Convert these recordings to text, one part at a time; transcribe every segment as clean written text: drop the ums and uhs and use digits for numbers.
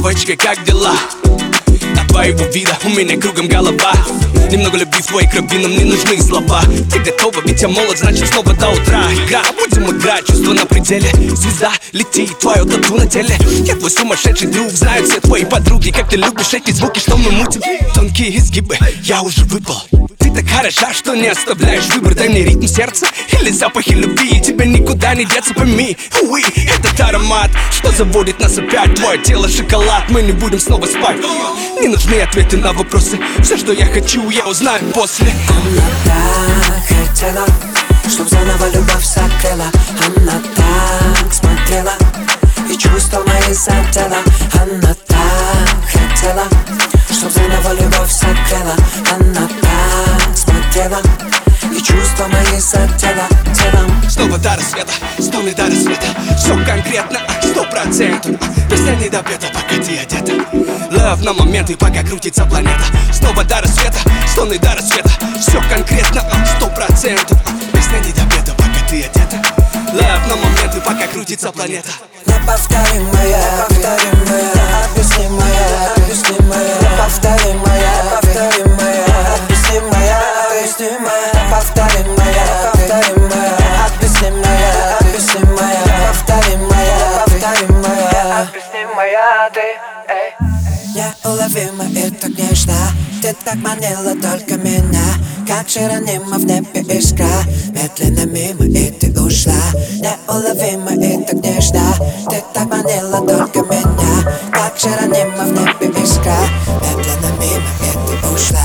девочка, как дела? От твоего вида у меня кругом голова. Немного любви в твоей крови, нам не нужны слова. Ты готова, ведь я молод, значит снова до утра. Игра, будем играть, чувство на пределе. Звезда, лети, твое тату на теле. Я твой сумасшедший друг, знают все твои подруги. Как ты любишь эти звуки, что мы мутим. Тонкие изгибы, я уже выпал. Ты так хороша, что не оставляешь выбор. Дай мне ритм сердца или запахи любви. Тебя никуда не деться, пойми. Уи, этот аромат, что заводит нас опять. Твое тело шоколад, мы не будем снова спать. Не нужны ответы на вопросы. Все, что я хочу, я узнаю после. Она так хотела, чтоб заново любовь согрела. Она так смотрела, и чувства мои задела. Она так хотела, чтоб заново любовь согрела. Она так смотрела, и чувства мои задела. Телом снова до рассвета, стоны до рассвета. Все конкретно, 100%. Песня не допета, пока ты одета. Love на моменты, пока крутится планета. Снова до рассвета, стоны до рассвета. Все конкретно, 100%. Песня не допета, пока ты одета. Love на моменты, пока крутится планета. Неповторимая, повторимая, объяснимая, объяснимая. Повторимая, повторимая, объяснимая, объяснимая. Повторимая, повторимая, объяснимая, объяснимая. Повторимая, повторимая, объяснимая. Ты, эй. Неуловимо и так нежно, ты так манила только меня. Как же ранима в небе искра, медленно мимо и ты ушла. Неуловимо и так нежно, ты так манила только меня. Как же ранима в небе искра, медленно мимо и ты ушла.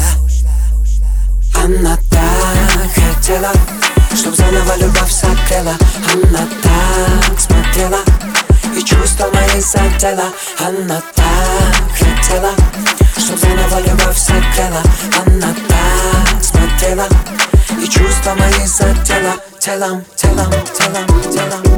Она так хотела, чтоб заново любовь согрела. Она так смотрела, и чувства мои задела. Она так хотела, чтоб заново любовь согрела. Она так смотрела, и чувства мои задела. Телом, телом, телом, телом.